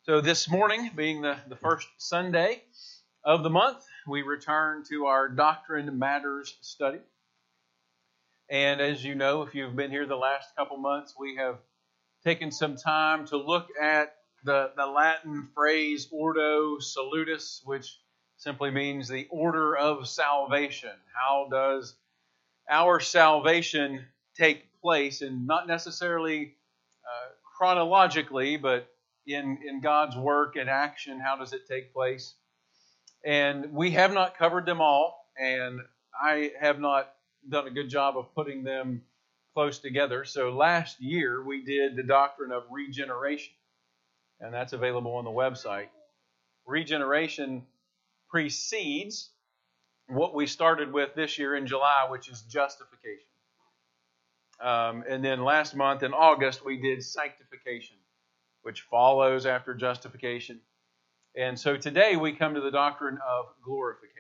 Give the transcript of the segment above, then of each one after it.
So this morning, being the first Sunday of the month, we return to our Doctrine Matters study. And as you know, if you've been here the last couple months, we have taken some time to look at the Latin phrase Ordo Salutis, which simply means the order of salvation. How does our salvation take place? And not necessarily chronologically, but in God's work and action, how does it take place? And we have not covered them all, and I have not done a good job of putting them close together. So last year we did the doctrine of regeneration, and that's available on the website. Regeneration precedes what we started with this year in July, which is justification. And then last month in August we did sanctification, which follows after justification. And so today we come to the doctrine of glorification.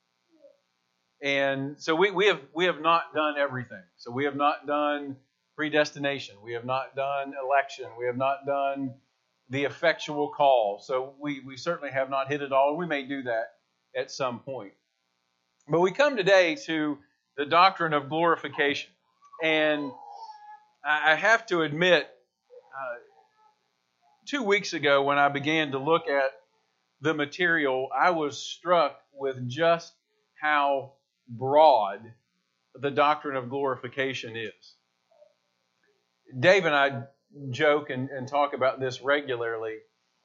And so we have not done everything. So we have not done predestination. We have not done election. We have not done the effectual call. So we certainly have not hit it all. We may do that at some point. But we come today to the doctrine of glorification. And I have to admit, 2 weeks ago when I began to look at the material, I was struck with just how broad the doctrine of glorification is. Dave and I joke and talk about this regularly.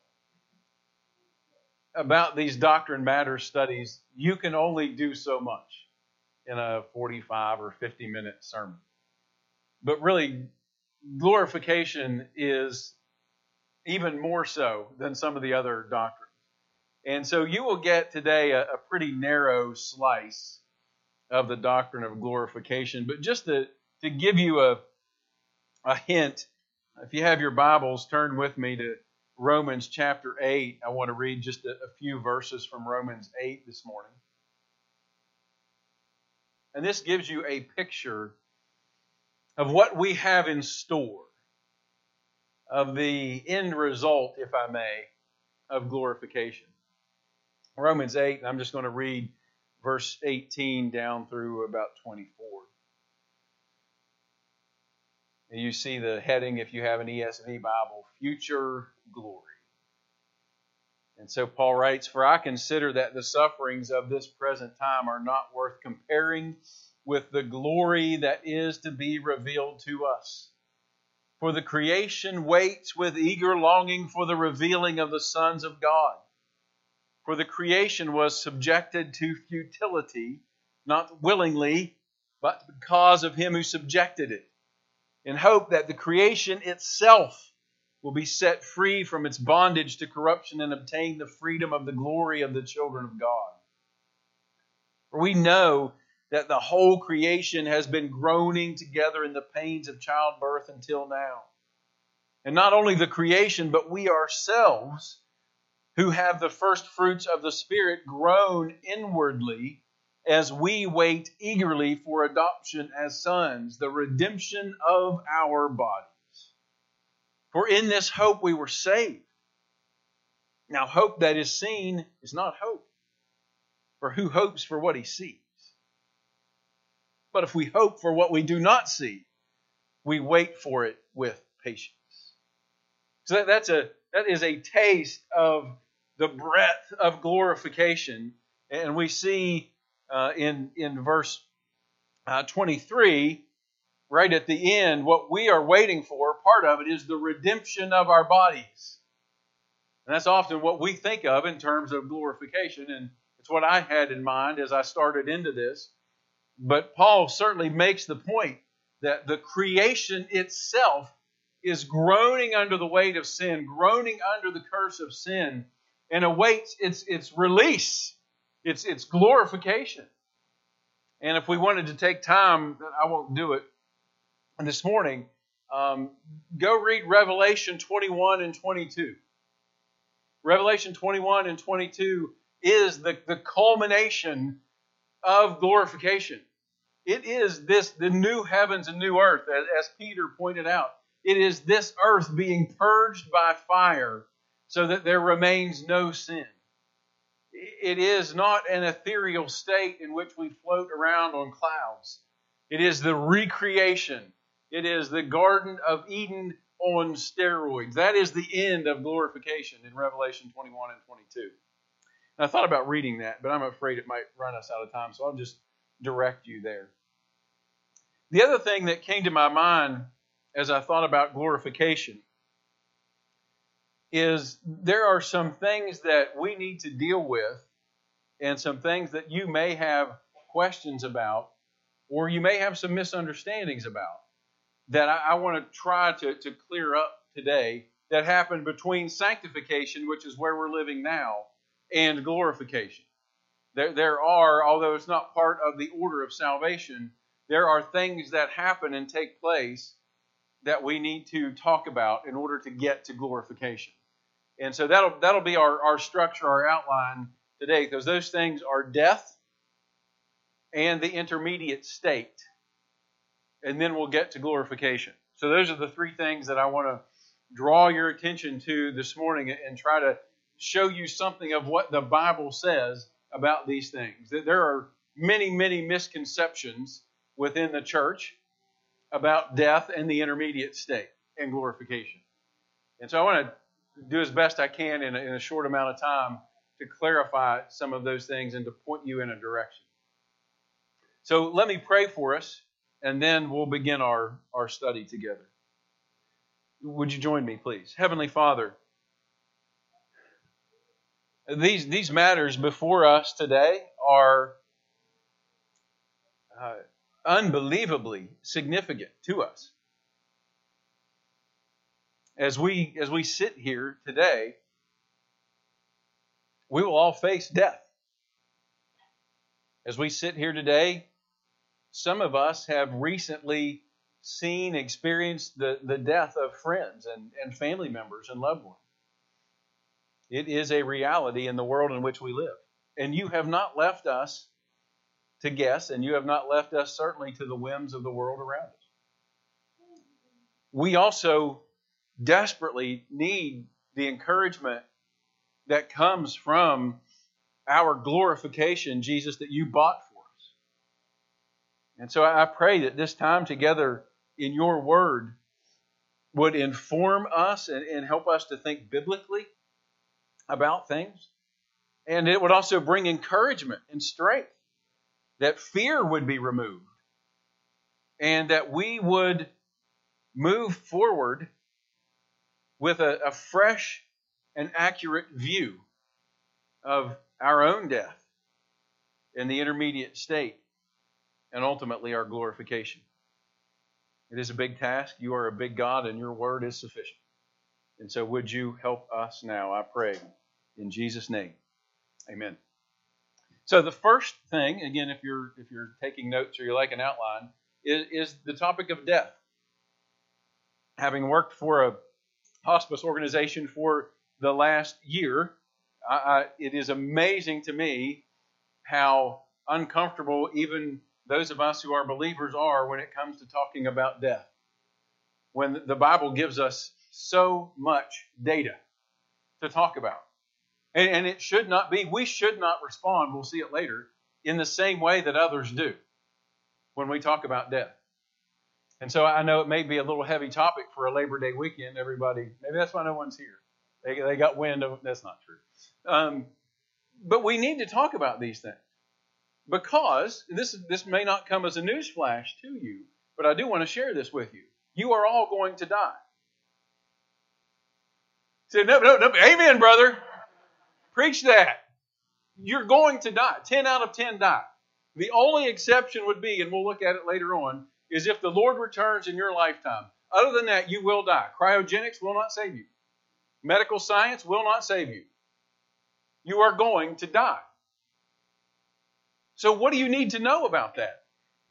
About these Doctrine Matters studies, you can only do so much in a 45 or 50-minute sermon. But really, glorification is even more so than some of the other doctrines. And so you will get today a pretty narrow slice of the doctrine of glorification. But just to give you a hint, if you have your Bibles, turn with me to Romans chapter 8. I want to read just a few verses from Romans 8 this morning. And this gives you a picture of what we have in store, of the end result, if I may, of glorification. Romans 8, and I'm just going to read verse 18 down through about 24. And you see the heading, if you have an ESV Bible, Future Glory. And so Paul writes, "For I consider that the sufferings of this present time are not worth comparing with the glory that is to be revealed to us. For the creation waits with eager longing for the revealing of the sons of God. For the creation was subjected to futility, not willingly, but because of him who subjected it, in hope that the creation itself will be set free from its bondage to corruption and obtain the freedom of the glory of the children of God. For we know that the whole creation has been groaning together in the pains of childbirth until now. And not only the creation, but we ourselves, who have the first fruits of the Spirit, groan inwardly as we wait eagerly for adoption as sons, the redemption of our bodies. For in this hope we were saved. Now hope that is seen is not hope. For who hopes for what he sees? But if we hope for what we do not see, we wait for it with patience." So that is a taste of the breadth of glorification. And we see in verse 23, right at the end, what we are waiting for, part of it is the redemption of our bodies. And that's often what we think of in terms of glorification. And it's what I had in mind as I started into this. But Paul certainly makes the point that the creation itself is groaning under the weight of sin, groaning under the curse of sin, and awaits its release, its glorification. And if we wanted to take time, I won't do it this morning, go read Revelation 21 and 22. Revelation 21 and 22 is the culmination of glorification. It is the new heavens and new earth, as Peter pointed out. It is this earth being purged by fire so that there remains no sin. It is not an ethereal state in which we float around on clouds. It is the recreation. It is the Garden of Eden on steroids. That is the end of glorification in Revelation 21 and 22. And I thought about reading that, but I'm afraid it might run us out of time, so I'll just direct you there. The other thing that came to my mind as I thought about glorification is there are some things that we need to deal with and some things that you may have questions about or you may have some misunderstandings about that I want to try to clear up today that happened between sanctification, which is where we're living now, and glorification. There are, although it's not part of the order of salvation, there are things that happen and take place that we need to talk about in order to get to glorification. And so that'll be our structure, our outline today, because those things are death and the intermediate state. And then we'll get to glorification. So those are the three things that I want to draw your attention to this morning and try to show you something of what the Bible says about these things. There are many, many misconceptions within the church about death and the intermediate state and glorification. And so I want to do as best I can in a short amount of time to clarify some of those things and to point you in a direction. So let me pray for us, and then we'll begin our study together. Would you join me, please? Heavenly Father, these matters before us today are unbelievably significant to us. As we sit here today, we will all face death. As we sit here today, some of us have recently seen, experienced the death of friends and family members and loved ones. It is a reality in the world in which we live. And you have not left us to guess, and you have not left us certainly to the whims of the world around us. We also desperately need the encouragement that comes from our glorification, Jesus, that you bought for us. And so I pray that this time together in your word would inform us and help us to think biblically about things. And it would also bring encouragement and strength, that fear would be removed, and that we would move forward with a fresh and accurate view of our own death and the intermediate state, and ultimately our glorification. It is a big task. You are a big God, and your word is sufficient. And so would you help us now, I pray, in Jesus' name. Amen. So the first thing, again, if you're taking notes or you like an outline, is the topic of death. Having worked for a hospice organization for the last year, it is amazing to me how uncomfortable even those of us who are believers are when it comes to talking about death. When the Bible gives us so much data to talk about. And it should not be, we should not respond, we'll see it later, in the same way that others do when we talk about death. And so I know it may be a little heavy topic for a Labor Day weekend. Everybody, maybe that's why no one's here. They got wind of, that's not true. But we need to talk about these things. Because, this may not come as a newsflash to you, but I do want to share this with you. You are all going to die. Say, no, amen, brother. Preach that. You're going to die. 10 out of 10 die. The only exception would be, and we'll look at it later on, is if the Lord returns in your lifetime. Other than that, you will die. Cryogenics will not save you. Medical science will not save you. You are going to die. So what do you need to know about that?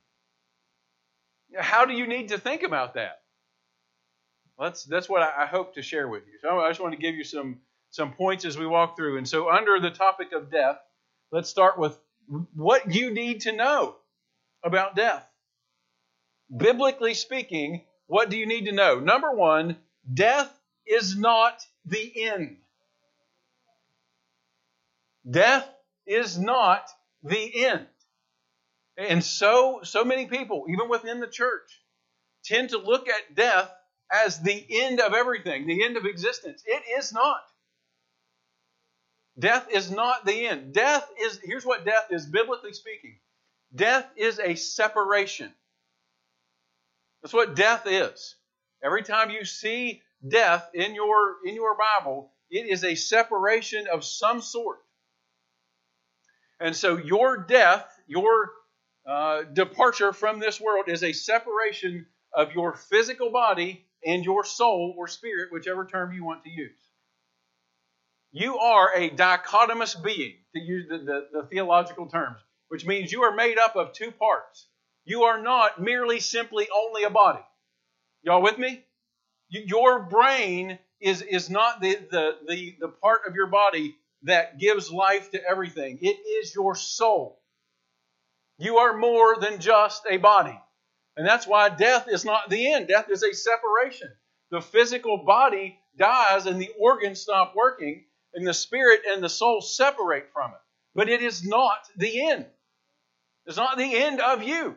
How do you need to think about that? Well, that's what I hope to share with you. So I just want to give you some points as we walk through. And so under the topic of death, let's start with what you need to know about death. Biblically speaking, what do you need to know? Number one, death is not the end. Death is not the end. And so many people, even within the church, tend to look at death as the end of everything, the end of existence. It is not. Death is not the end. Here's what death is, biblically speaking. Death is a separation. That's what death is. Every time you see death in your Bible, it is a separation of some sort. And so your death, your departure from this world is a separation of your physical body and your soul or spirit, whichever term you want to use. You are a dichotomous being, to use the theological terms, which means you are made up of two parts. You are not merely simply only a body. Y'all with me? Your brain is not the part of your body that gives life to everything. It is your soul. You are more than just a body. And that's why death is not the end. Death is a separation. The physical body dies and the organs stop working, and the spirit and the soul separate from it. But it is not the end. It's not the end of you.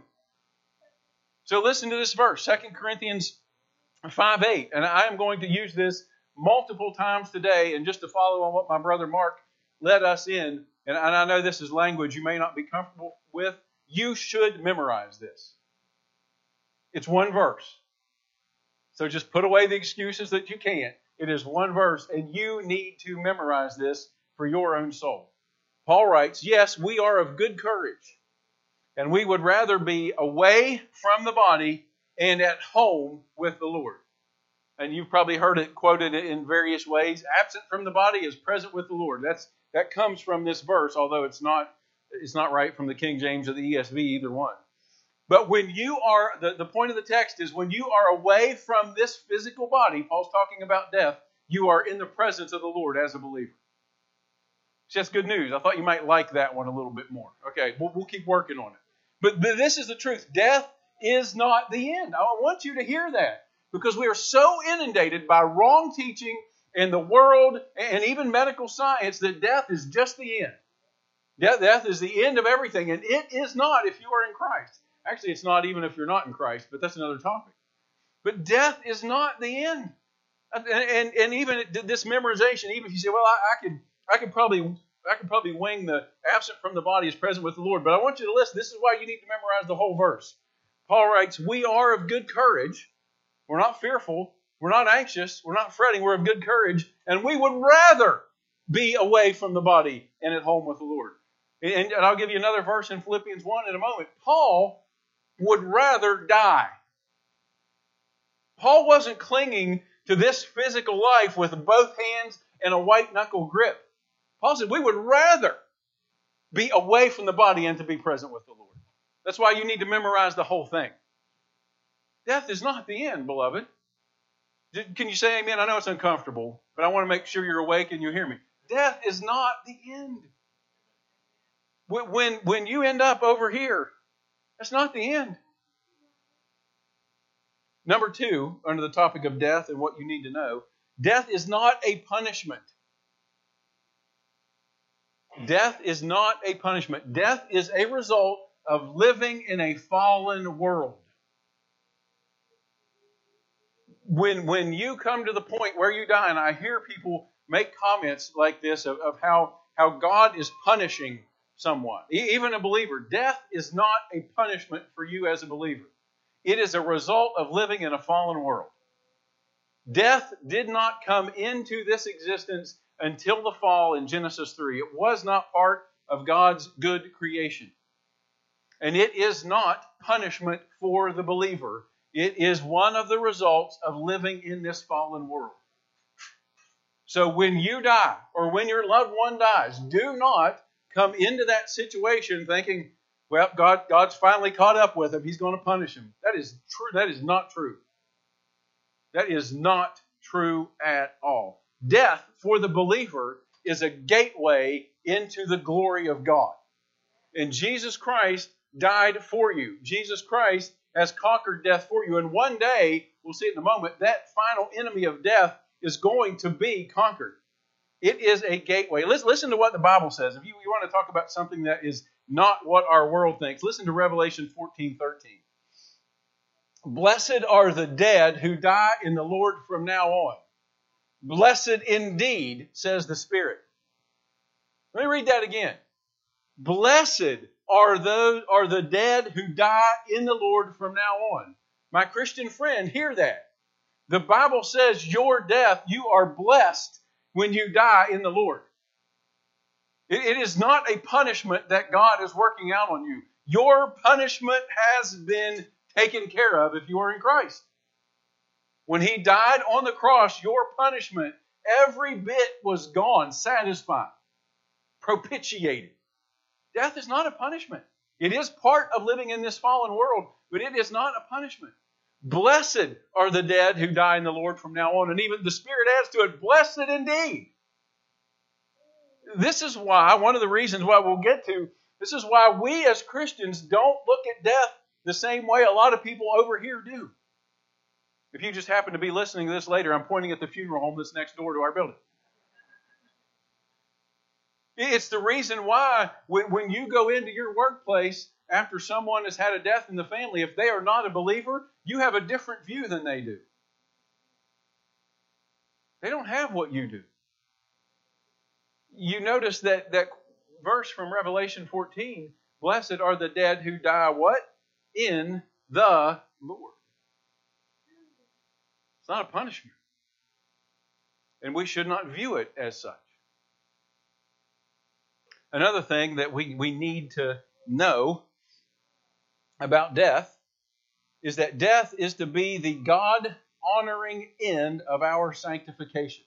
So listen to this verse, 2 Corinthians 5:8. And I am going to use this multiple times today, and just to follow on what my brother Mark led us in, and I know this is language you may not be comfortable with, you should memorize this. It's one verse. So just put away the excuses that you can't. It is one verse, and you need to memorize this for your own soul. Paul writes, yes, we are of good courage, and we would rather be away from the body and at home with the Lord. And you've probably heard it quoted in various ways. Absent from the body is present with the Lord. That comes from this verse, although it's not right from the King James or the ESV, either one. But when you are, the point of the text is when you are away from this physical body, Paul's talking about death, you are in the presence of the Lord as a believer. It's just good news. I thought you might like that one a little bit more. Okay, we'll keep working on it. But this is the truth. Death is not the end. I want you to hear that, because we are so inundated by wrong teaching in the world and even medical science that death is just the end. Death is the end of everything, and it is not if you are in Christ. Actually, it's not even if you're not in Christ, but that's another topic. But death is not the end. And even this memorization, even if you say, well, I could probably wing the absent from the body is present with the Lord. But I want you to listen. This is why you need to memorize the whole verse. Paul writes, we are of good courage. We're not fearful. We're not anxious. We're not fretting. We're of good courage. And we would rather be away from the body and at home with the Lord. And I'll give you another verse in Philippians 1 in a moment. Paul would rather die. Paul wasn't clinging to this physical life with both hands and a white knuckle grip. Paul said, we would rather be away from the body and to be present with the Lord. That's why you need to memorize the whole thing. Death is not the end, beloved. Can you say amen? I know it's uncomfortable, but I want to make sure you're awake and you hear me. Death is not the end. When you end up over here, that's not the end. Number 2, under the topic of death and what you need to know, death is not a punishment. Death is not a punishment. Death is a result of living in a fallen world. When you come to the point where you die, and I hear people make comments like this of how God is punishing someone, even a believer, death is not a punishment for you as a believer. It is a result of living in a fallen world. Death did not come into this existence until the fall in Genesis 3. It was not part of God's good creation. And it is not punishment for the believer. It is one of the results of living in this fallen world. So when you die, or when your loved one dies, do not come into that situation thinking, well, God's finally caught up with him. He's going to punish him. That is true. That is not true. That is not true at all. Death for the believer is a gateway into the glory of God. And Jesus Christ died for you. Jesus Christ has conquered death for you. And one day, we'll see in a moment, that final enemy of death is going to be conquered. It is a gateway. Listen to what the Bible says. If you want to talk about something that is not what our world thinks, listen to Revelation 14:13. Blessed are the dead who die in the Lord from now on. Blessed indeed, says the Spirit. Let me read that again. Blessed are the dead who die in the Lord from now on. My Christian friend, hear that. The Bible says your death, you are blessed when you die in the Lord. It is not a punishment that God is working out on you. Your punishment has been taken care of if you are in Christ. When He died on the cross, your punishment, every bit was gone, satisfied, propitiated. Death is not a punishment. It is part of living in this fallen world, but it is not a punishment. Blessed are the dead who die in the Lord from now on. And even the Spirit adds to it, blessed indeed. This is why, one of the reasons why we'll get to, this is why we as Christians don't look at death the same way a lot of people over here do. If you just happen to be listening to this later, I'm pointing at the funeral home that's next door to our building. It's the reason why when you go into your workplace after someone has had a death in the family, if they are not a believer, you have a different view than they do. They don't have what you do. You notice that verse from Revelation 14, blessed are the dead who die what? In the Lord. It's not a punishment. And we should not view it as such. Another thing that we need to know about death is that death is to be the God-honoring end of our sanctification.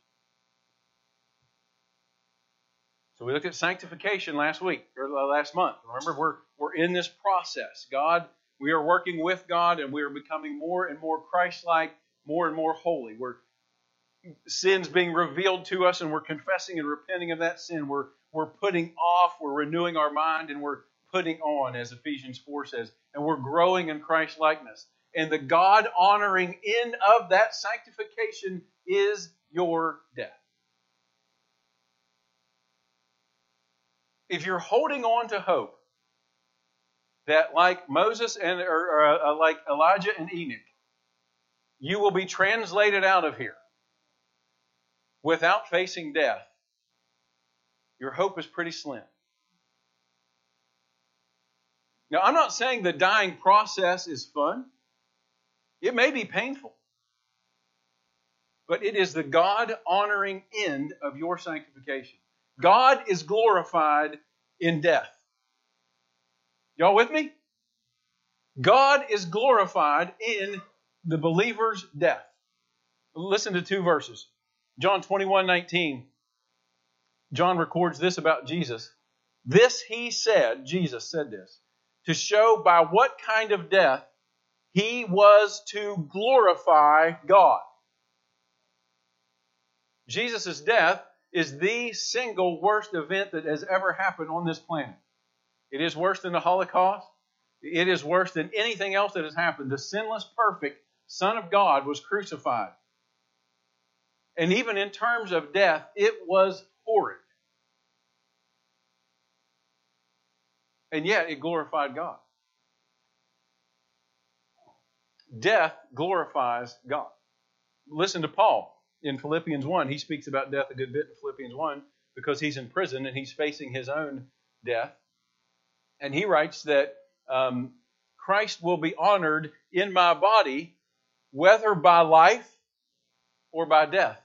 So we looked at sanctification last week, or last month. Remember, we're in this process. We are working with God, and we are becoming more and more Christ-like, more and more holy. Sin's being revealed to us, and we're confessing and repenting of that sin. We're putting off, we're renewing our mind, and we're putting on, as Ephesians 4 says. And we're growing in Christ-likeness. And the God-honoring end of that sanctification is your death. If you're holding on to hope that like Moses or like Elijah and Enoch, you will be translated out of here without facing death, your hope is pretty slim. Now, I'm not saying the dying process is fun. It may be painful. But it is the God-honoring end of your sanctification. God is glorified in death. Y'all with me? God is glorified in the believer's death. Listen to two verses. John 21:19. John records this about Jesus. This He said, Jesus said this, to show by what kind of death He was to glorify God. Jesus' death is the single worst event that has ever happened on this planet. It is worse than the Holocaust. It is worse than anything else that has happened. The sinless, perfect Son of God was crucified. And even in terms of death, it was horrid. And yet it glorified God. Death glorifies God. Listen to Paul. In Philippians 1, he speaks about death a good bit in Philippians 1 because he's in prison and he's facing his own death. And he writes that Christ will be honored in my body, whether by life or by death.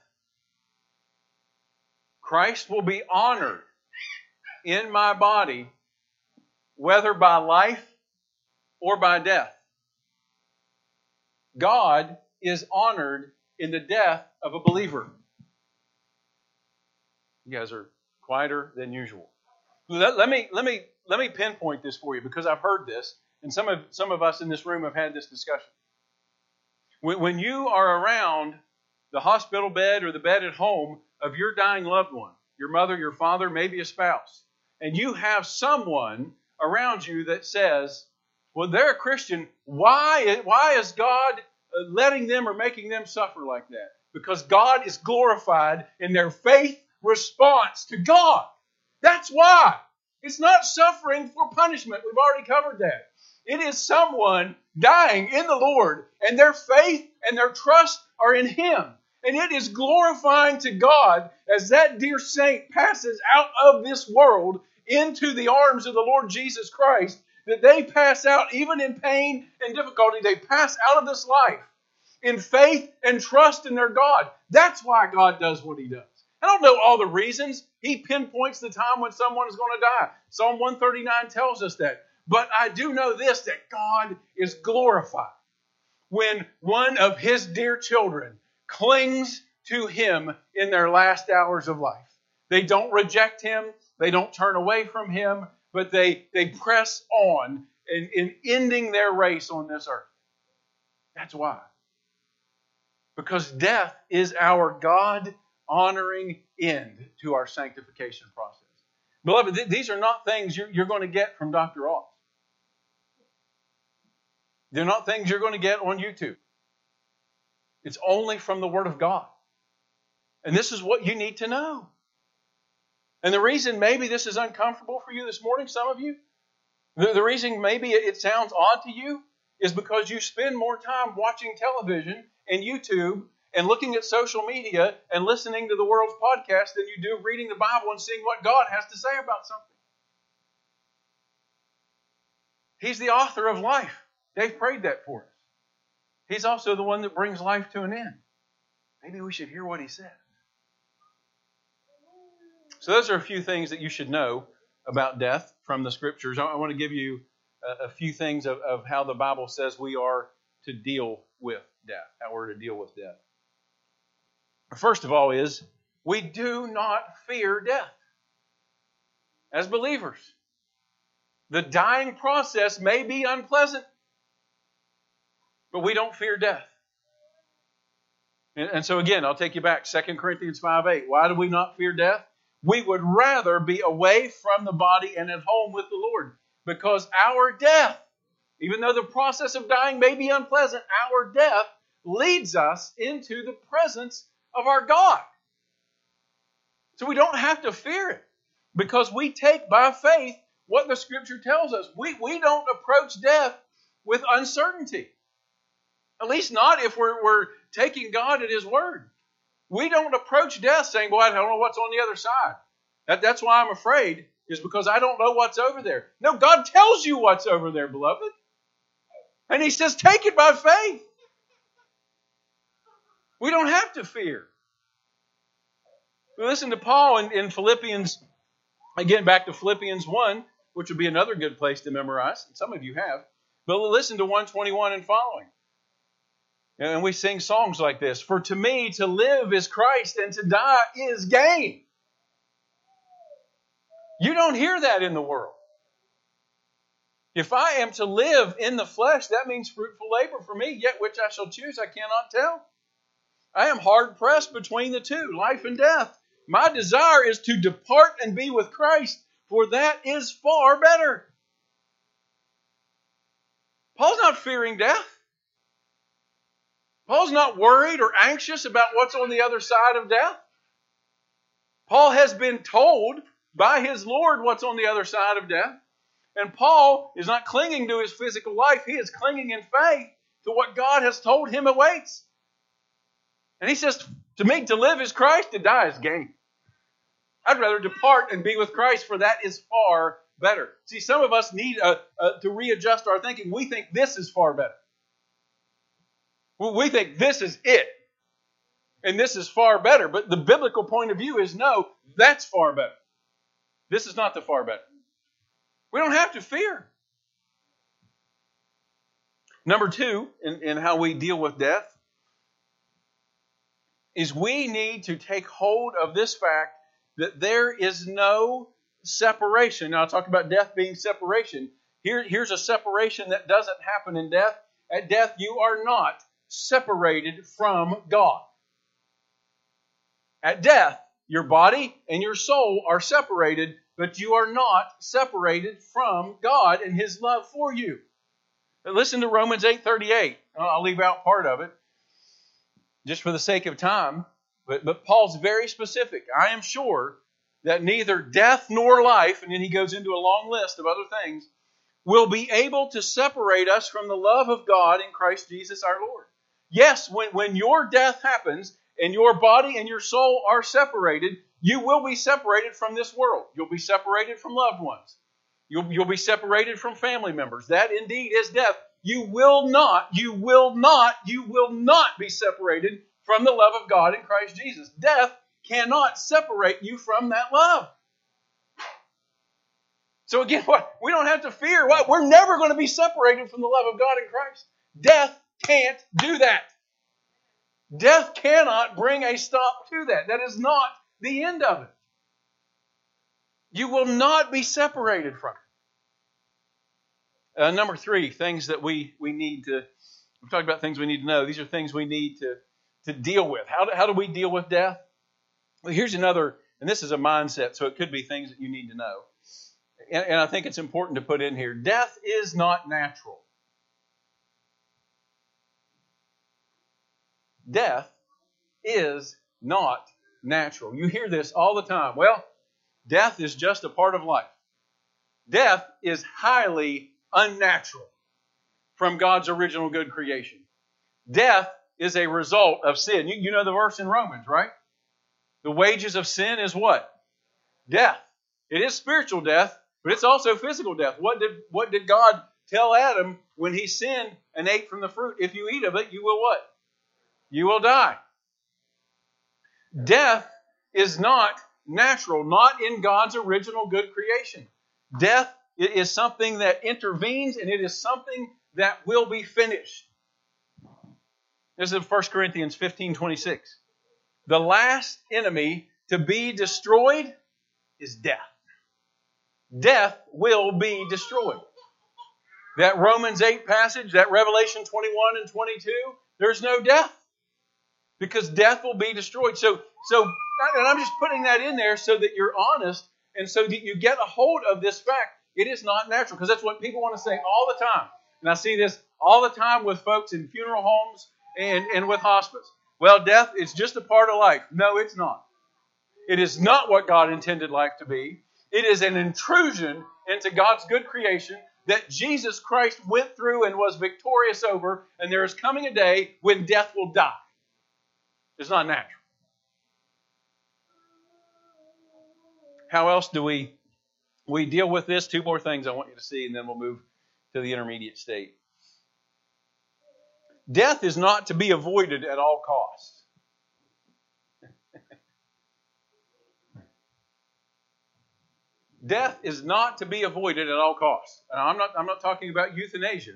Christ will be honored in my body, whether by life or by death. God is honored in the death of a believer. You guys are quieter than usual. Let me pinpoint this for you because I've heard this, and some of us in this room have had this discussion. When you are around the hospital bed or the bed at home of your dying loved one, your mother, your father, maybe a spouse, and you have someone around you that says, well, they're a Christian, why is God letting them or making them suffer like that? Because God is glorified in their faith response to God. That's why. It's not suffering for punishment. We've already covered that. It is someone dying in the Lord, and their faith and their trust are in Him. And it is glorifying to God as that dear saint passes out of this world into the arms of the Lord Jesus Christ, that they pass out, even in pain and difficulty, they pass out of this life in faith and trust in their God. That's why God does what He does. I don't know all the reasons. He pinpoints the time when someone is going to die. Psalm 139 tells us that. But I do know this, that God is glorified when one of His dear children clings to Him in their last hours of life. They don't reject Him. They don't turn away from Him. But they press on in ending their race on this earth. That's why. Because death is our God-honoring end to our sanctification process. Beloved, these are not things you're going to get from Dr. Oz. They're not things you're going to get on YouTube. It's only from the Word of God. And this is what you need to know. And the reason maybe this is uncomfortable for you this morning, some of you, the reason maybe it sounds odd to you is because you spend more time watching television and YouTube and looking at social media and listening to the world's podcast than you do reading the Bible and seeing what God has to say about something. He's the author of life. Dave prayed that for us. He's also the one that brings life to an end. Maybe we should hear what He said. So those are a few things that you should know about death from the Scriptures. I want to give you a few things of how the Bible says we are to deal with death, how we're to deal with death. First of all is, we do not fear death as believers. The dying process may be unpleasant, but we don't fear death. And so again, I'll take you back, 2 Corinthians 5:8. Why do we not fear death? We would rather be away from the body and at home with the Lord. Because our death, even though the process of dying may be unpleasant, our death leads us into the presence of our God. So we don't have to fear it. Because we take by faith what the Scripture tells us. We don't approach death with uncertainty. At least not if we're taking God at His word. We don't approach death saying, well, I don't know what's on the other side. That's why I'm afraid, is because I don't know what's over there. No, God tells you what's over there, beloved. And He says, take it by faith. We don't have to fear. Listen to Paul in Philippians, again, back to Philippians 1, which would be another good place to memorize. And some of you have. But listen to 1:21 and following. And we sing songs like this. For to me, to live is Christ, and to die is gain. You don't hear that in the world. If I am to live in the flesh, that means fruitful labor for me, yet which I shall choose, I cannot tell. I am hard pressed between the two, life and death. My desire is to depart and be with Christ, for that is far better. Paul's not fearing death. Paul's not worried or anxious about what's on the other side of death. Paul has been told by his Lord what's on the other side of death. And Paul is not clinging to his physical life. He is clinging in faith to what God has told him awaits. And he says, to me, to live is Christ, to die is gain. I'd rather depart and be with Christ, for that is far better. See, some of us need to readjust our thinking. We think this is far better. We think this is it. And this is far better. But the biblical point of view is no, that's far better. This is not the far better. We don't have to fear. Number two, in how we deal with death, is we need to take hold of this fact that there is no separation. Now, I talked about death being separation. Here's a separation that doesn't happen in death. At death, you are not separated from God. At death, your body and your soul are separated, but you are not separated from God and His love for you. But listen to Romans 8:38. I'll leave out part of it just for the sake of time. But Paul's very specific. I am sure that neither death nor life, and then he goes into a long list of other things, will be able to separate us from the love of God in Christ Jesus our Lord. Yes, when your death happens and your body and your soul are separated, you will be separated from this world. You'll be separated from loved ones. You'll be separated from family members. That indeed is death. You will not be separated from the love of God in Christ Jesus. Death cannot separate you from that love. So again, we don't have to fear. We're never going to be separated from the love of God in Christ. Death can't do that. Death cannot bring a stop to that. That is not the end of it. You will not be separated from it. Number 3, things that we need to, we've talked about things we need to know. These are things we need to deal with. How do we deal with death? Well, here's another, and this is a mindset, so it could be things that you need to know. And I think it's important to put in here. Death is not natural. Death is not natural. You hear this all the time. Well, death is just a part of life. Death is highly unnatural from God's original good creation. Death is a result of sin. You know the verse in Romans, right? The wages of sin is what? Death. It is spiritual death, but it's also physical death. What did God tell Adam when he sinned and ate from the fruit? If you eat of it, you will what? You will die. Death is not natural, not in God's original good creation. Death is something that intervenes, and it is something that will be finished. This is 1 Corinthians 15:26. The last enemy to be destroyed is death. Death will be destroyed. That Romans 8 passage, that Revelation 21 and 22, there's no death. Because death will be destroyed. So, and I'm just putting that in there so that you're honest and so that you get a hold of this fact. It is not natural, because that's what people want to say all the time. And I see this all the time with folks in funeral homes and with hospice. Well, death is just a part of life. No, it's not. It is not what God intended life to be. It is an intrusion into God's good creation that Jesus Christ went through and was victorious over, and there is coming a day when death will die. It's not natural. How else do we deal with this? 2 more things I want you to see, and then we'll move to the intermediate state. Death is not to be avoided at all costs. Death is not to be avoided at all costs. And I'm not talking about euthanasia.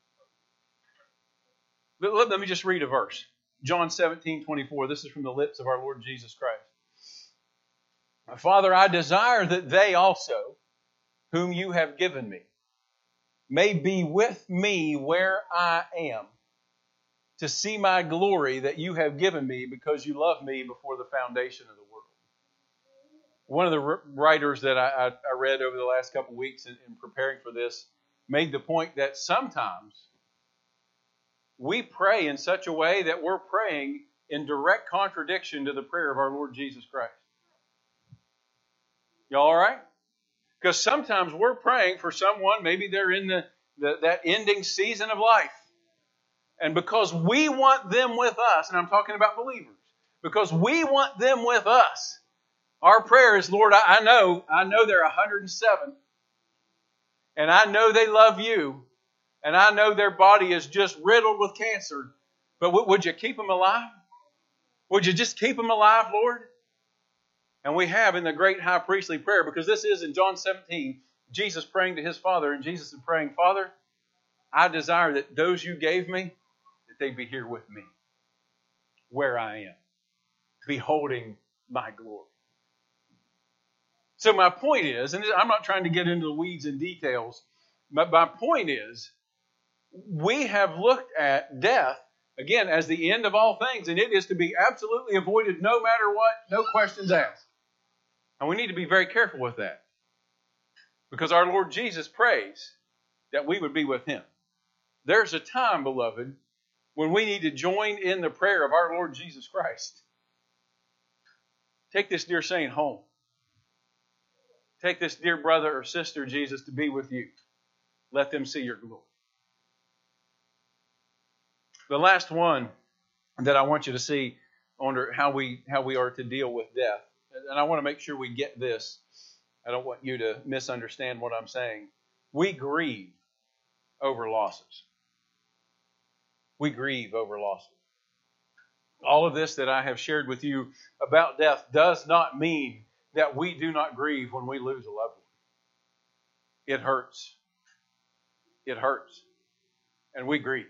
But let me just read a verse. John 17:24. This is from the lips of our Lord Jesus Christ. Father, I desire that they also, whom you have given me, may be with me where I am, to see my glory that you have given me because you loved me before the foundation of the world. One of the writers that I read over the last couple of weeks in preparing for this made the point that sometimes we pray in such a way that we're praying in direct contradiction to the prayer of our Lord Jesus Christ. Y'all all right? Because sometimes we're praying for someone, maybe they're in that ending season of life. And because we want them with us, and I'm talking about believers, because we want them with us, our prayer is, Lord, I know they're 107, and I know they love you, and I know their body is just riddled with cancer, but would you keep them alive? Would you just keep them alive, Lord? And we have in the great high priestly prayer, because this is in John 17, Jesus praying to his Father, and Jesus is praying, Father, I desire that those you gave me, that they be here with me, where I am, beholding my glory. So my point is, and I'm not trying to get into the weeds and details, but my point is, we have looked at death, again, as the end of all things, and it is to be absolutely avoided no matter what, no questions asked. And we need to be very careful with that. Because our Lord Jesus prays that we would be with Him. There's a time, beloved, when we need to join in the prayer of our Lord Jesus Christ. Take this dear saint home. Take this dear brother or sister, Jesus, to be with you. Let them see your glory. The last one that I want you to see under how we are to deal with death, and I want to make sure we get this. I don't want you to misunderstand what I'm saying. We grieve over losses. We grieve over losses. All of this that I have shared with you about death does not mean that we do not grieve when we lose a loved one. It hurts. It hurts. And we grieve.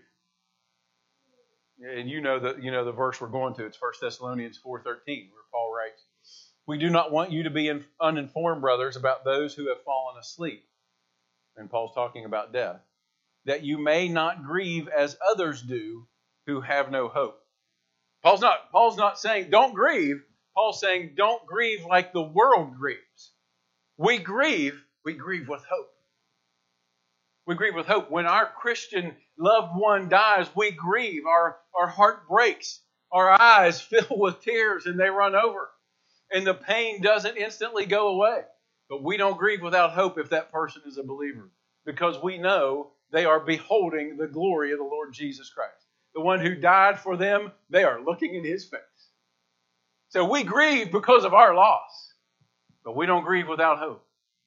And you know the verse we're going to. It's 1 Thessalonians 4:13, where Paul writes, "We do not want you to be uninformed, brothers, about those who have fallen asleep." And Paul's talking about death. "That you may not grieve as others do who have no hope." Paul's not saying don't grieve. Paul's saying don't grieve like the world grieves. We grieve with hope. We grieve with hope. When our Christian loved one dies, we grieve. Our heart breaks. Our eyes fill with tears and they run over. And the pain doesn't instantly go away. But we don't grieve without hope if that person is a believer. Because we know they are beholding the glory of the Lord Jesus Christ. The one who died for them, they are looking in His face. So we grieve because of our loss. But we don't grieve without hope.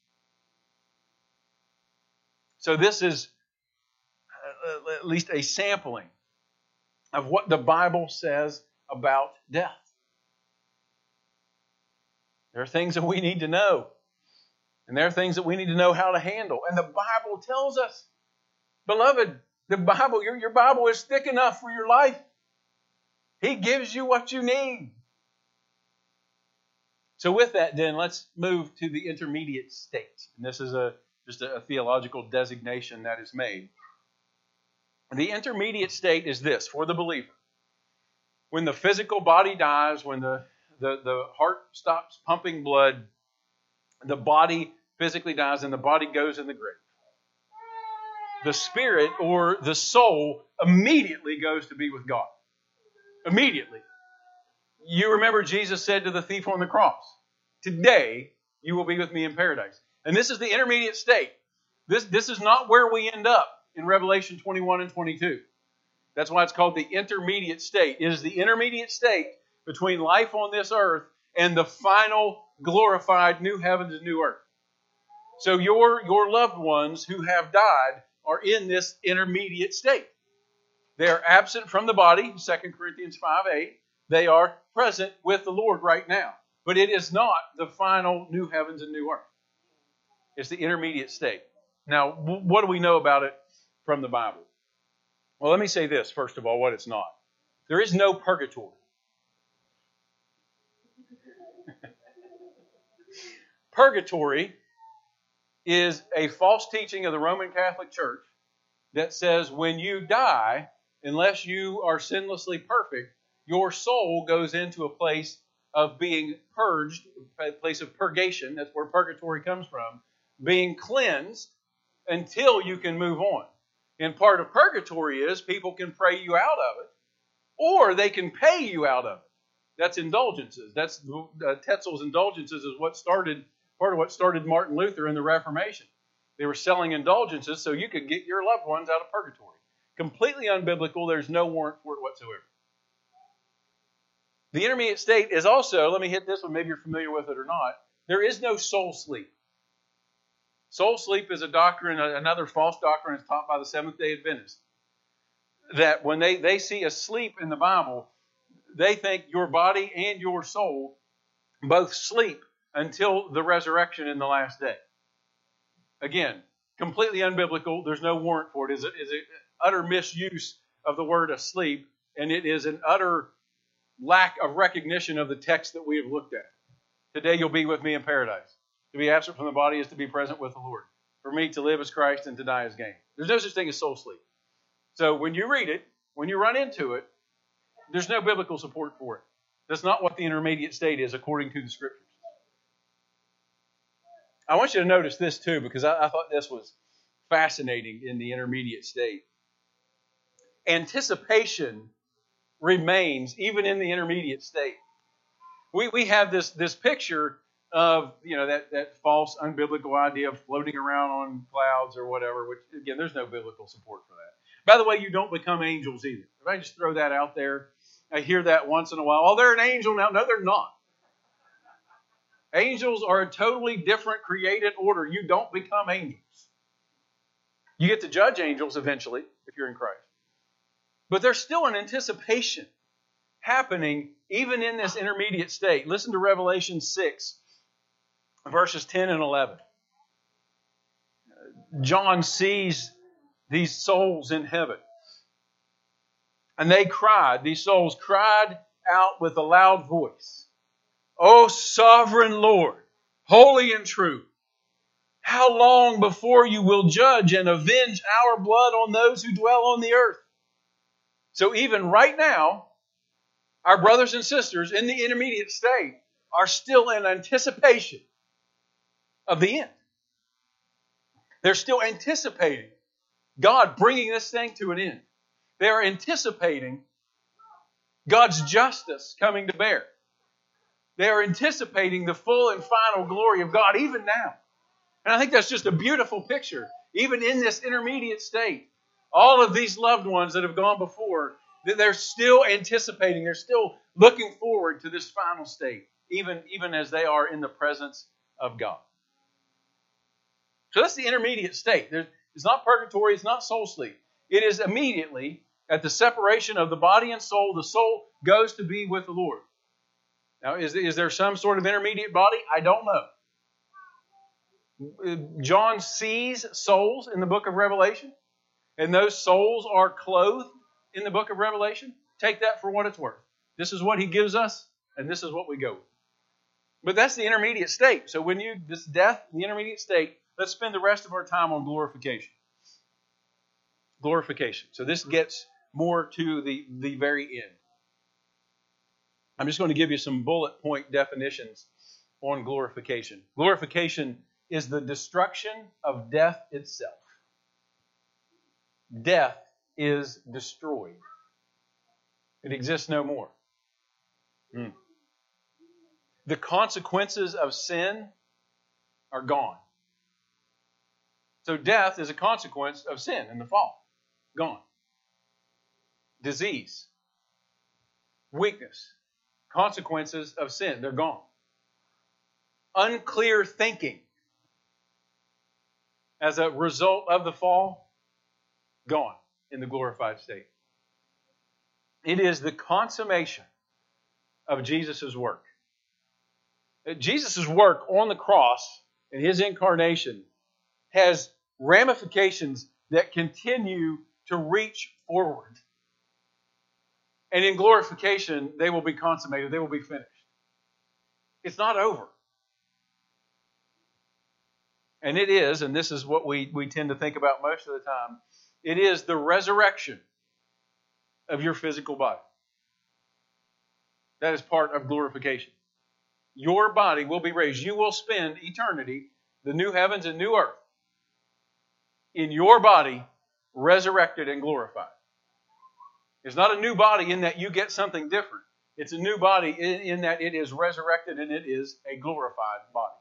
So this is at least a sampling of what the Bible says about death. There are things that we need to know. And there are things that we need to know how to handle. And the Bible tells us, beloved, the Bible, your Bible is thick enough for your life. He gives you what you need. So with that, then, let's move to the intermediate state. And this is just a theological designation that is made. The intermediate state is this, for the believer. When the physical body dies, when the heart stops pumping blood, the body physically dies and the body goes in the grave. The spirit or the soul immediately goes to be with God. Immediately. You remember Jesus said to the thief on the cross, "Today you will be with me in paradise." And this is the intermediate state. This is not where we end up in Revelation 21 and 22. That's why it's called the intermediate state. It is the intermediate state between life on this earth and the final glorified new heavens and new earth. So your loved ones who have died are in this intermediate state. They are absent from the body, 2 Corinthians 5:8. They are present with the Lord right now. But it is not the final new heavens and new earth. It's the intermediate state. Now, what do we know about it from the Bible? Well, let me say this, first of all, what it's not. There is no purgatory. Purgatory is a false teaching of the Roman Catholic Church that says when you die, unless you are sinlessly perfect, your soul goes into a place of being purged, a place of purgation, that's where purgatory comes from, being cleansed until you can move on. And part of purgatory is people can pray you out of it, or they can pay you out of it. That's indulgences. That's Tetzel's indulgences is part of what started Martin Luther in the Reformation. They were selling indulgences so you could get your loved ones out of purgatory. Completely unbiblical. There's no warrant for it whatsoever. The intermediate state is also, let me hit this one, maybe you're familiar with it or not, there is no soul sleep. Soul sleep is a doctrine, another false doctrine is taught by the Seventh-day Adventists. That when they see a sleep in the Bible, they think your body and your soul both sleep until the resurrection in the last day. Again, completely unbiblical. There's no warrant for it. It is an utter misuse of the word asleep, and it is an utter lack of recognition of the text that we have looked at. Today you'll be with me in paradise. To be absent from the body is to be present with the Lord. For me to live as Christ and to die as gain. There's no such thing as soul sleep. So when you read it, when you run into it, there's no biblical support for it. That's not what the intermediate state is according to the Scriptures. I want you to notice this too, because I thought this was fascinating in the intermediate state. Anticipation remains even in the intermediate state. We have this picture of, that false unbiblical idea of floating around on clouds or whatever, which, again, there's no biblical support for that. By the way, you don't become angels either. If I just throw that out there, I hear that once in a while. Oh, they're an angel now. No, they're not. Angels are a totally different created order. You don't become angels. You get to judge angels eventually if you're in Christ. But there's still an anticipation happening even in this intermediate state. Listen to Revelation 6, verses 10 and 11. John sees these souls in heaven. And these souls cried out with a loud voice, "O sovereign Lord, holy and true, how long before you will judge and avenge our blood on those who dwell on the earth?" So even right now, our brothers and sisters in the intermediate state are still in anticipation of the end. They're still anticipating God bringing this thing to an end. They're anticipating God's justice coming to bear. They're anticipating the full and final glory of God even now. And I think that's just a beautiful picture. Even in this intermediate state, all of these loved ones that have gone before, they're still anticipating, they're still looking forward to this final state, even as they are in the presence of God. So that's the intermediate state. It's not purgatory, it's not soul sleep. It is immediately at the separation of the body and soul, the soul goes to be with the Lord. Now, is there some sort of intermediate body? I don't know. John sees souls in the book of Revelation, and those souls are clothed in the book of Revelation. Take that for what it's worth. This is what he gives us, and this is what we go with. But that's the intermediate state. So this death, the intermediate state, let's spend the rest of our time on glorification. Glorification. So this gets more to the very end. I'm just going to give you some bullet point definitions on glorification. Glorification is the destruction of death itself. Death is destroyed. It exists no more. The consequences of sin are gone. So death is a consequence of sin and the fall. Gone. Disease. Weakness. Consequences of sin. They're gone. Unclear thinking as a result of the fall. Gone in the glorified state. It is the consummation of Jesus' work. Jesus' work on the cross and His incarnation has ramifications that continue to reach forward. And in glorification, they will be consummated. They will be finished. It's not over. And it is, and this is what we tend to think about most of the time, it is the resurrection of your physical body. That is part of glorification. Your body will be raised. You will spend eternity, the new heavens and new earth, in your body, resurrected and glorified. It's not a new body in that you get something different. It's a new body in that it is resurrected and it is a glorified body.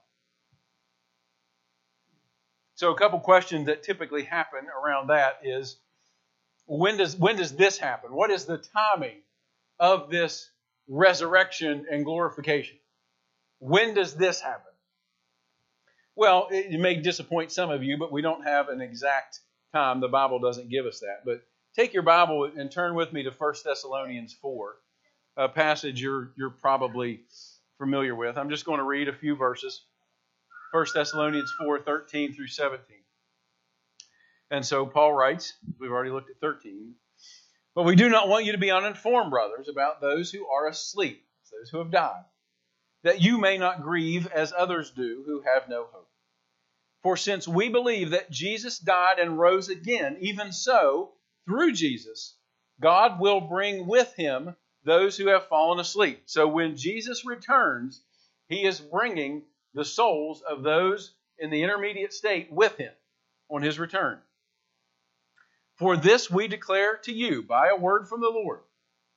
So a couple questions that typically happen around that is, when does this happen? What is the timing of this resurrection and glorification? When does this happen? Well, it may disappoint some of you, but we don't have an exact time. The Bible doesn't give us that. But take your Bible and turn with me to 1 Thessalonians 4, a passage you're probably familiar with. I'm just going to read a few verses. 1 Thessalonians 4, 13 through 17. And so Paul writes, we've already looked at 13, "But we do not want you to be uninformed, brothers, about those who are asleep, those who have died, that you may not grieve as others do who have no hope. For since we believe that Jesus died and rose again, even so, through Jesus, God will bring with Him those who have fallen asleep." So when Jesus returns, He is bringing the souls of those in the intermediate state with Him on His return. "For this we declare to you by a word from the Lord,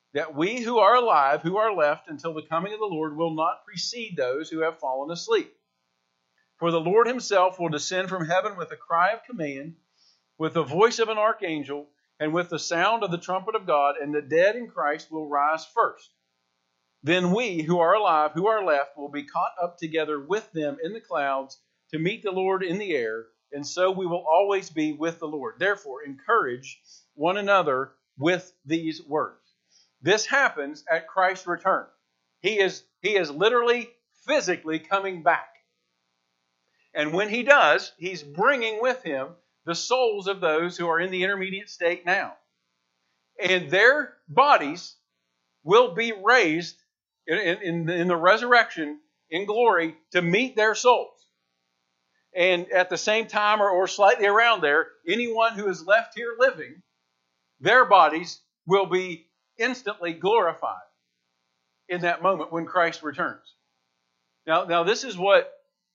that we who are alive, who are left until the coming of the Lord, will not precede those who have fallen asleep. For the Lord himself will descend from heaven with a cry of command, with the voice of an archangel, and with the sound of the trumpet of God, and the dead in Christ will rise first. Then we who are alive, who are left, will be caught up together with them in the clouds to meet the Lord in the air, and so we will always be with the Lord. Therefore, encourage one another with these words. This happens at Christ's return. He is literally, physically coming back. And when he does, he's bringing with him the souls of those who are in the intermediate state now. And their bodies will be raised in the resurrection in glory to meet their souls. And at the same time or slightly around there, anyone who is left here living, their bodies will be instantly glorified in that moment when Christ returns. Now this is what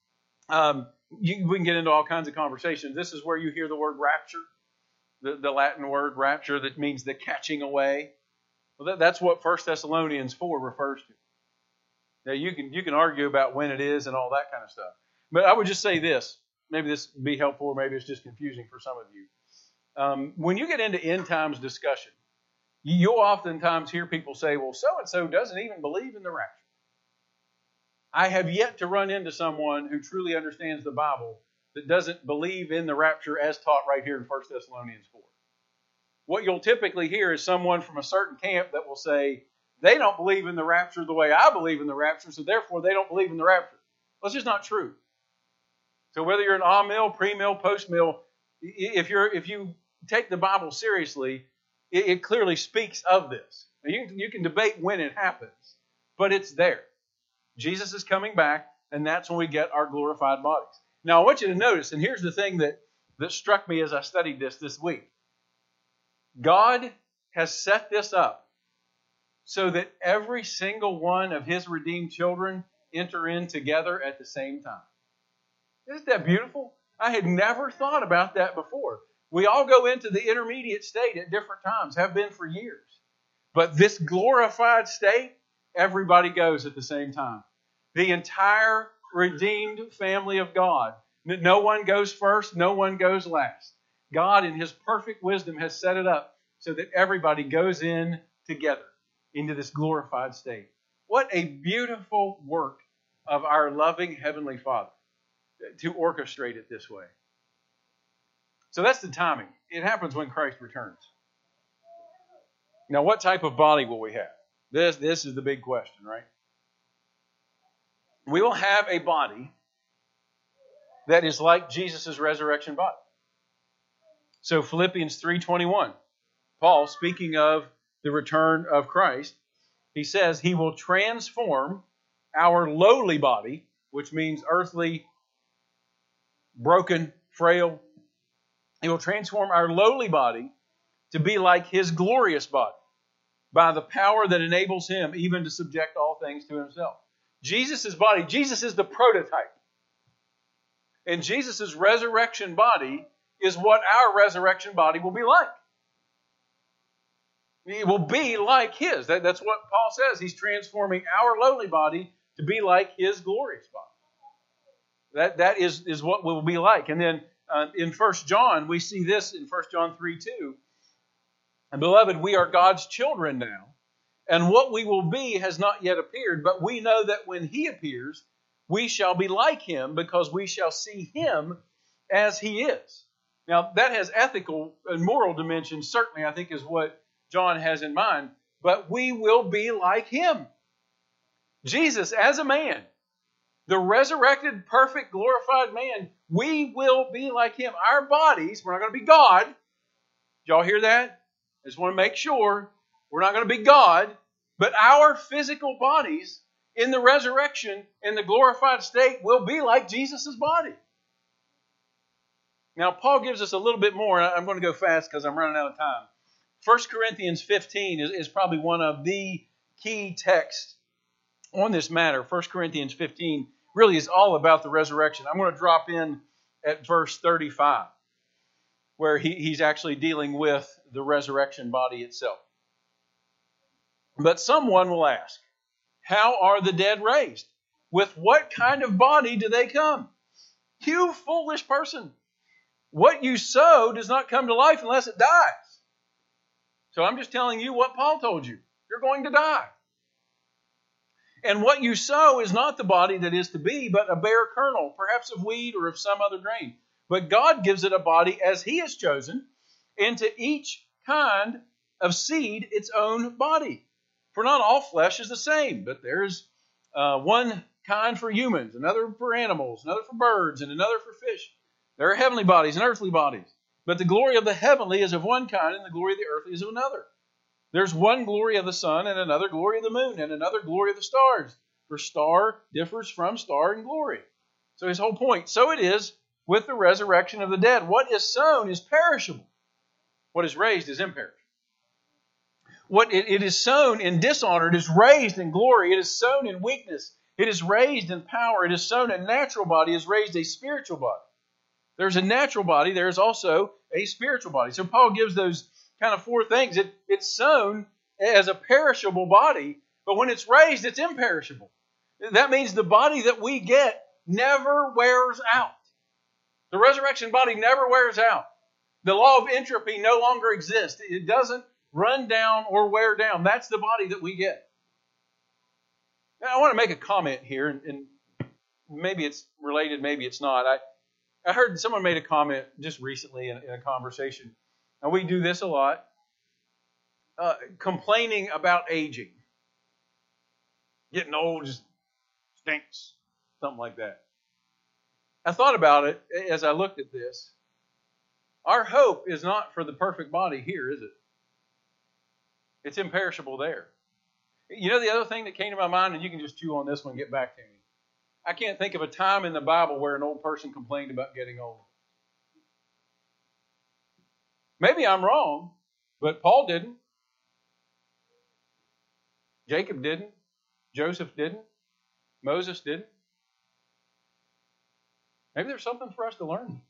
we can get into all kinds of conversations. This is where you hear the word rapture, the Latin word rapture that means the catching away. Well, that's what 1 Thessalonians 4 refers to. Now you can argue about when it is and all that kind of stuff. But I would just say this. Maybe this would be helpful, or maybe it's just confusing for some of you. When you get into end times discussion, you'll oftentimes hear people say, well, so-and-so doesn't even believe in the rapture. I have yet to run into someone who truly understands the Bible that doesn't believe in the rapture as taught right here in 1 Thessalonians 4. What you'll typically hear is someone from a certain camp that will say, they don't believe in the rapture the way I believe in the rapture, so therefore they don't believe in the rapture. Well, it's just not true. So whether you're an amill, pre-mill, post-mill, if you take the Bible seriously, it clearly speaks of this. Now, you can debate when it happens, but it's there. Jesus is coming back, and that's when we get our glorified bodies. Now, I want you to notice, and here's the thing that struck me as I studied this week. God has set this up so that every single one of his redeemed children enter in together at the same time. Isn't that beautiful? I had never thought about that before. We all go into the intermediate state at different times, have been for years. But this glorified state, everybody goes at the same time. The entire redeemed family of God. No one goes first, no one goes last. God, in his perfect wisdom, has set it up so that everybody goes in together into this glorified state. What a beautiful work of our loving Heavenly Father to orchestrate it this way. So that's the timing. It happens when Christ returns. Now, what type of body will we have? This is the big question, right? We will have a body that is like Jesus' resurrection body. So Philippians 3:21, Paul, speaking of the return of Christ, he says he will transform our lowly body, which means earthly, broken, frail. He will transform our lowly body to be like his glorious body by the power that enables him even to subject all things to himself. Jesus' body, Jesus is the prototype. And Jesus' resurrection body is what our resurrection body will be like. It will be like his. That's what Paul says. He's transforming our lowly body to be like his glorious body. That is what we'll be like. And then in 1 John, we see this in 1 John 3:2. And beloved, we are God's children now, and what we will be has not yet appeared, but we know that when he appears, we shall be like him, because we shall see him as he is. Now, that has ethical and moral dimensions, certainly, I think, is what John has in mind, but we will be like him. Jesus, as a man, the resurrected, perfect, glorified man, we will be like him. Our bodies, we're not going to be God. Did y'all hear that? I just want to make sure we're not going to be God, but our physical bodies in the resurrection, in the glorified state, will be like Jesus' body. Now, Paul gives us a little bit more. I'm going to go fast because I'm running out of time. 1 Corinthians 15 is probably one of the key texts on this matter. 1 Corinthians 15 really is all about the resurrection. I'm going to drop in at verse 35, where he's actually dealing with the resurrection body itself. But someone will ask, how are the dead raised? With what kind of body do they come? You foolish person. What you sow does not come to life unless it dies. So I'm just telling you what Paul told you. You're going to die. And what you sow is not the body that is to be, but a bare kernel, perhaps of wheat or of some other grain. But God gives it a body as He has chosen, and to each kind of seed its own body. For not all flesh is the same, but there is one kind for humans, another for animals, another for birds, and another for fish. There are heavenly bodies and earthly bodies. But the glory of the heavenly is of one kind, and the glory of the earthly is of another. There's one glory of the sun, and another glory of the moon, and another glory of the stars. For star differs from star in glory. So his whole point. So it is with the resurrection of the dead. What is sown is perishable. What is raised is imperishable. What it is sown in dishonor, it is raised in glory. It is sown in weakness, it is raised in power. It is sown a natural body, it is raised a spiritual body. There's a natural body, there is also a spiritual body. So Paul gives those kind of four things. It's sown as a perishable body, but when it's raised, it's imperishable. That means the body that we get never wears out. The resurrection body never wears out. The law of entropy no longer exists. It doesn't run down or wear down. That's the body that we get. Now, I want to make a comment here, and maybe it's related, maybe it's not. I heard someone made a comment just recently in a conversation, and we do this a lot, complaining about aging. Getting old just stinks, something like that. I thought about it as I looked at this. Our hope is not for the perfect body here, is it? It's imperishable there. You know the other thing that came to my mind, and you can just chew on this one and get back to me. I can't think of a time in the Bible where an old person complained about getting old. Maybe I'm wrong, but Paul didn't. Jacob didn't. Joseph didn't. Moses didn't. Maybe there's something for us to learn.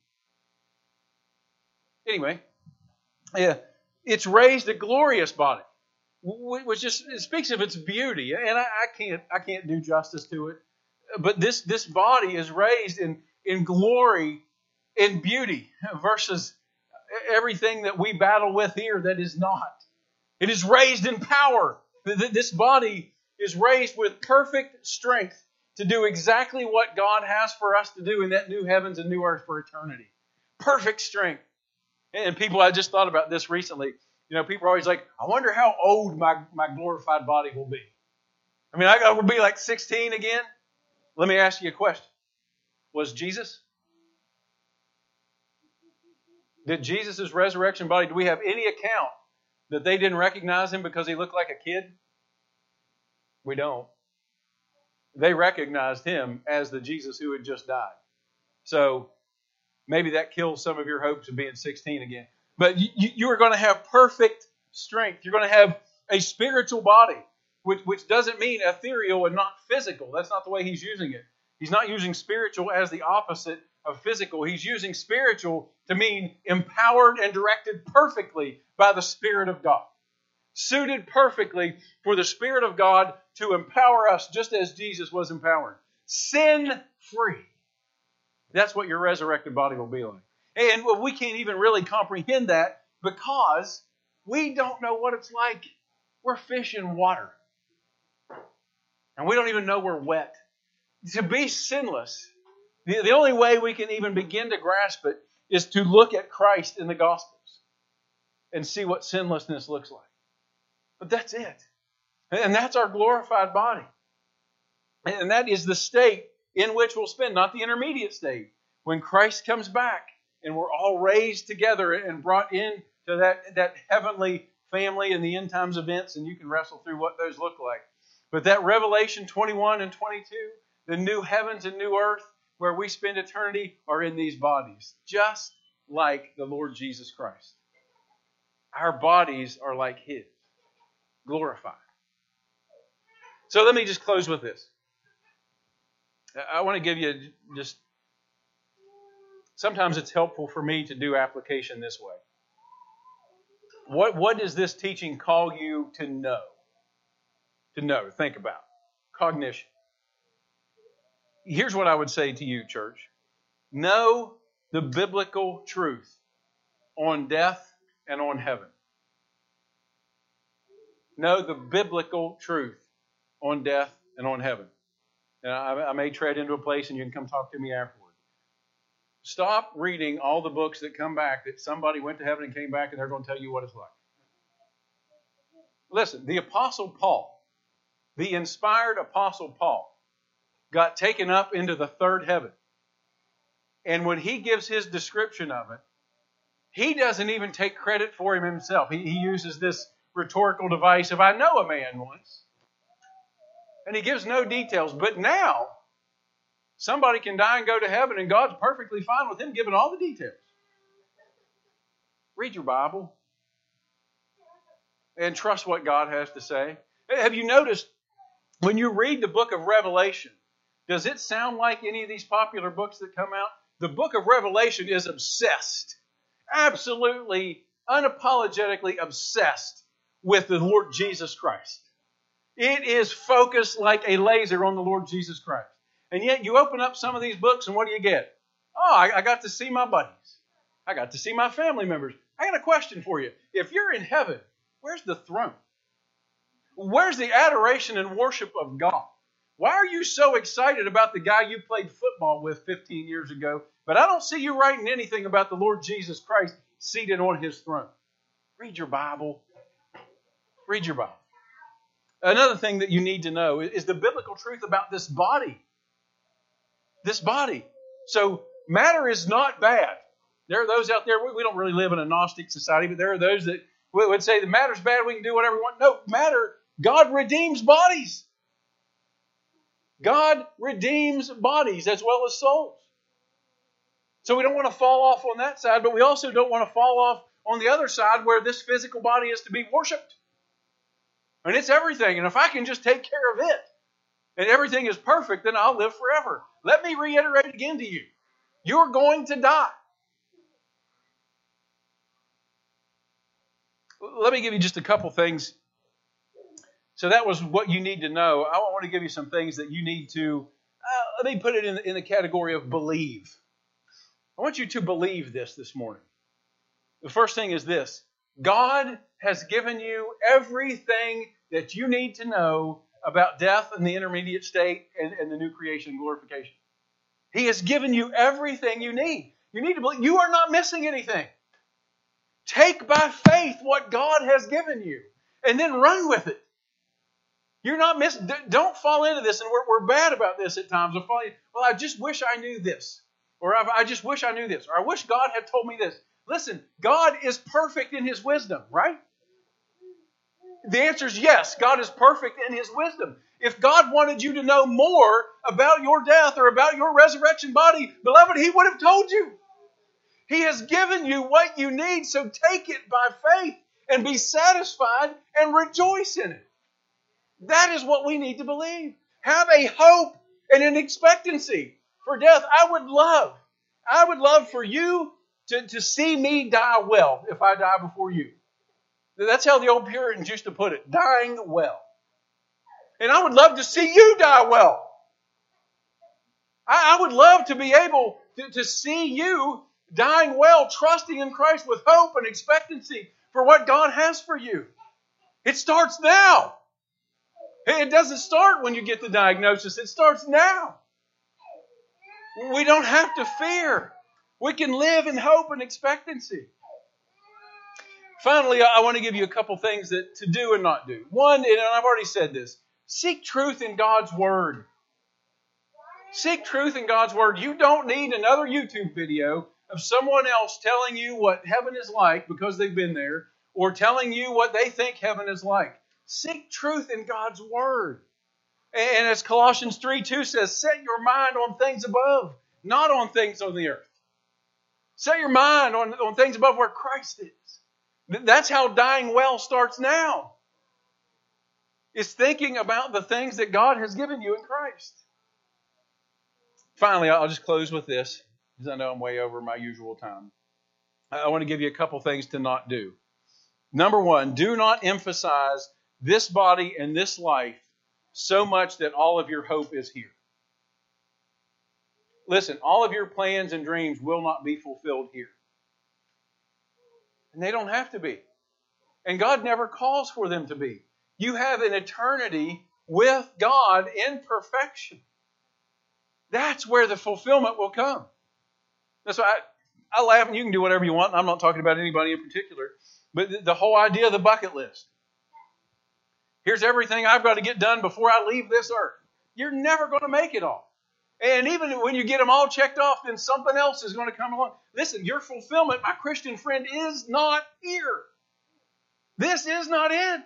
Anyway, yeah, it's raised a glorious body, which just it speaks of its beauty, and I can't do justice to it. But this body is raised in glory, in beauty, versus everything that we battle with here that is not. It is raised in power. This body is raised with perfect strength to do exactly what God has for us to do in that new heavens and new earth for eternity. Perfect strength. And people, I just thought about this recently. You know, people are always like, I wonder how old my glorified body will be. I mean, I will be like 16 again. Let me ask you a question. Was Jesus? Did Jesus' resurrection body, do we have any account that they didn't recognize him because he looked like a kid? We don't. They recognized him as the Jesus who had just died. So maybe that kills some of your hopes of being 16 again. But you are going to have perfect strength. You're going to have a spiritual body, which doesn't mean ethereal and not physical. That's not the way he's using it. He's not using spiritual as the opposite of physical. He's using spiritual to mean empowered and directed perfectly by the Spirit of God. Suited perfectly for the Spirit of God to empower us just as Jesus was empowered. Sin-free. That's what your resurrected body will be like. And we can't even really comprehend that because we don't know what it's like. We're fish in water. And we don't even know we're wet. To be sinless, the only way we can even begin to grasp it is to look at Christ in the Gospels and see what sinlessness looks like. But that's it. And that's our glorified body. And that is the state in which we'll spend, not the intermediate state. When Christ comes back and we're all raised together and brought into that heavenly family in the end times events, and you can wrestle through what those look like. But that Revelation 21 and 22, the new heavens and new earth where we spend eternity are in these bodies, just like the Lord Jesus Christ. Our bodies are like His, glorified. So let me just close with this. I want to give you just, sometimes it's helpful for me to do application this way. What does this teaching call you to know? to know, think about. Cognition. Here's what I would say to you, church. Know the biblical truth on death and on heaven. Know the biblical truth on death and on heaven. And I may tread into a place and you can come talk to me afterward. Stop reading all the books that come back that somebody went to heaven and came back and they're going to tell you what it's like. Listen, the Apostle Paul, the inspired Apostle Paul, got taken up into the third heaven. And when he gives his description of it, he doesn't even take credit for him himself. He uses this rhetorical device of, I know a man once. And he gives no details. But now, somebody can die and go to heaven, and God's perfectly fine with him giving all the details. Read your Bible and trust what God has to say. Have you noticed, when you read the book of Revelation, does it sound like any of these popular books that come out? The book of Revelation is obsessed, absolutely, unapologetically obsessed with the Lord Jesus Christ. It is focused like a laser on the Lord Jesus Christ. And yet you open up some of these books and what do you get? Oh, I got to see my buddies. I got to see my family members. I got a question for you. If you're in heaven, where's the throne? Where's the adoration and worship of God? Why are you so excited about the guy you played football with 15 years ago, but I don't see you writing anything about the Lord Jesus Christ seated on His throne? Read your Bible. Read your Bible. Another thing that you need to know is the biblical truth about this body. This body. So matter is not bad. There are those out there, we don't really live in a Gnostic society, but there are those that would say the matter's bad, we can do whatever we want. No, matter, God redeems bodies. God redeems bodies as well as souls. So we don't want to fall off on that side, but we also don't want to fall off on the other side where this physical body is to be worshipped. And it's everything. And if I can just take care of it and everything is perfect, then I'll live forever. Let me reiterate again to you. You're going to die. Let me give you just a couple things. So that was what you need to know. I want to give you some things that you need to, let me put it in the category of believe. I want you to believe this morning. The first thing is this. God has given you everything that you need to know about death and the intermediate state and the new creation and glorification. He has given you everything you need. You need to believe. You are not missing anything. Take by faith what God has given you and then run with it. You're not missing. Don't fall into this, and we're bad about this at times. Well, I just wish I knew this. Or I just wish I knew this. Or I wish God had told me this. Listen, God is perfect in His wisdom, right? The answer is yes, God is perfect in His wisdom. If God wanted you to know more about your death or about your resurrection body, beloved, He would have told you. He has given you what you need, so take it by faith and be satisfied and rejoice in it. That is what we need to believe. Have a hope and an expectancy for death. I would love for you to see me die well if I die before you. That's how the old Puritans used to put it, dying well. And I would love to see you die well. I would love to be able to see you dying well, trusting in Christ with hope and expectancy for what God has for you. It starts now. It doesn't start when you get the diagnosis. It starts now. We don't have to fear. We can live in hope and expectancy. Finally, I want to give you a couple things to do and not do. One, and I've already said this, seek truth in God's Word. Seek truth in God's Word. You don't need another YouTube video of someone else telling you what heaven is like because they've been there, or telling you what they think heaven is like. Seek truth in God's Word. And as Colossians 3:2 says, set your mind on things above, not on things on the earth. Set your mind on things above where Christ is. That's how dying well starts now. It's thinking about the things that God has given you in Christ. Finally, I'll just close with this, because I know I'm way over my usual time. I want to give you a couple things to not do. Number one, do not emphasize this body and this life so much that all of your hope is here. Listen, all of your plans and dreams will not be fulfilled here. And they don't have to be. And God never calls for them to be. You have an eternity with God in perfection. That's where the fulfillment will come. That's why I laugh, and you can do whatever you want. I'm not talking about anybody in particular. But the whole idea of the bucket list. Here's everything I've got to get done before I leave this earth. You're never going to make it all. And even when you get them all checked off, then something else is going to come along. Listen, your fulfillment, my Christian friend, is not here. This is not it.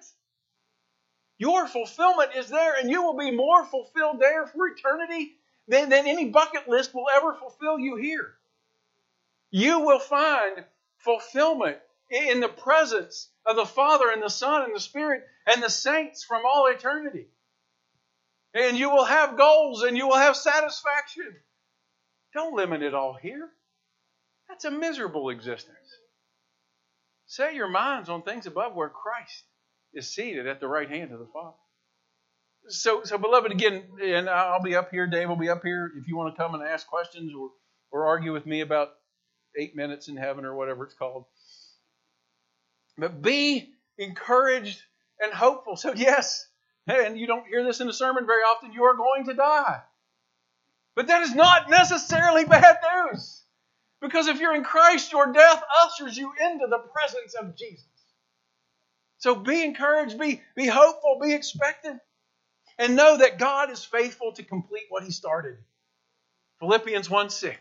Your fulfillment is there, and you will be more fulfilled there for eternity than any bucket list will ever fulfill you here. You will find fulfillment in the presence of the Father and the Son and the Spirit and the saints from all eternity. And you will have goals and you will have satisfaction. Don't limit it all here. That's a miserable existence. Set your minds on things above where Christ is seated at the right hand of the Father. So beloved, again, and I'll be up here, Dave will be up here if you want to come and ask questions or argue with me about 8 minutes in heaven or whatever it's called. But be encouraged and hopeful. So yes, and you don't hear this in a sermon very often, you are going to die. But that is not necessarily bad news. Because if you're in Christ, your death ushers you into the presence of Jesus. So be encouraged, be hopeful, be expectant. And know that God is faithful to complete what He started. Philippians 1:6.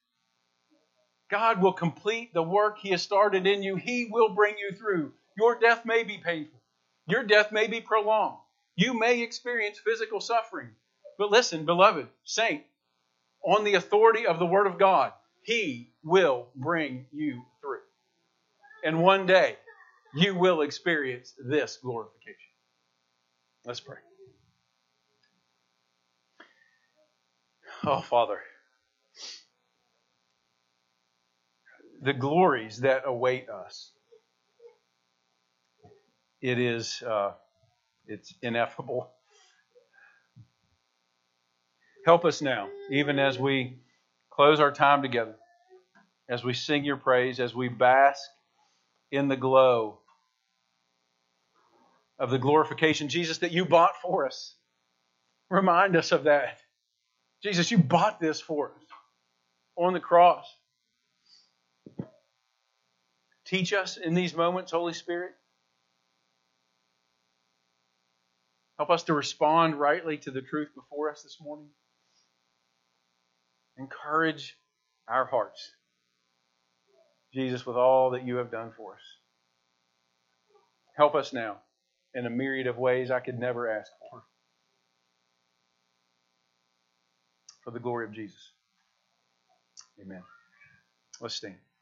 God will complete the work He has started in you. He will bring you through. Your death may be painful. Your death may be prolonged. You may experience physical suffering. But listen, beloved saint, on the authority of the Word of God, He will bring you through. And one day, you will experience this glorification. Let's pray. Oh, Father, the glories that await us, it's ineffable. Help us now, even as we close our time together, as we sing Your praise, as we bask in the glow of the glorification, Jesus, that You bought for us. Remind us of that. Jesus, You bought this for us on the cross. Teach us in these moments, Holy Spirit. Help us to respond rightly to the truth before us this morning. Encourage our hearts, Jesus, with all that You have done for us. Help us now in a myriad of ways I could never ask for. For the glory of Jesus. Amen. Let's stand.